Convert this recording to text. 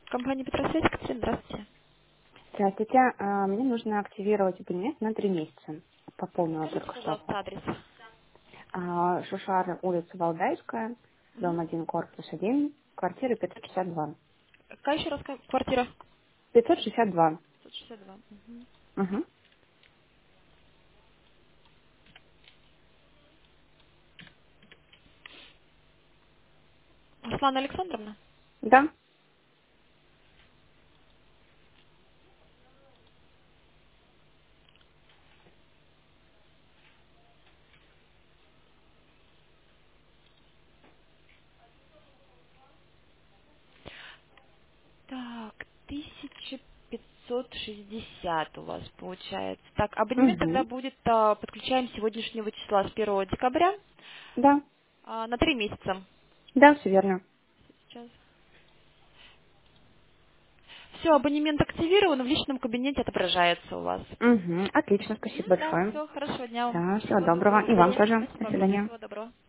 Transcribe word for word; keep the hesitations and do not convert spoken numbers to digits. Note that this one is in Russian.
Компания Петросвязь, Катерина, здравствуйте. Здравствуйте. А, Мне нужно активировать абонемент на три месяца. Пополнила Скажите, только что. пожалуйста, адрес. А, Шушара, улица Валдайская, Мгм. дом один, корпус один, квартира пятьсот шестьдесят два. Какая еще раз ка- квартира? пятьсот шестьдесят два. пятьсот шестьдесят два. Мгм. Угу. Руслана Александровна? Да. Так, тысяча пятьсот шестьдесят у вас получается. Так, абонемент тогда Угу. будет, а, подключаем с сегодняшнего числа, с первого декабря, Да. а, на три месяца. Да, все верно. Сейчас. Все, абонемент активирован, в личном кабинете отображается у вас. Угу. Отлично, спасибо Мгм, да, большое. все, хорошего дня вам. Да, всего Всего доброго, доброго. до И вам свидания. тоже. До Спасибо огромное, свидания. всего доброго.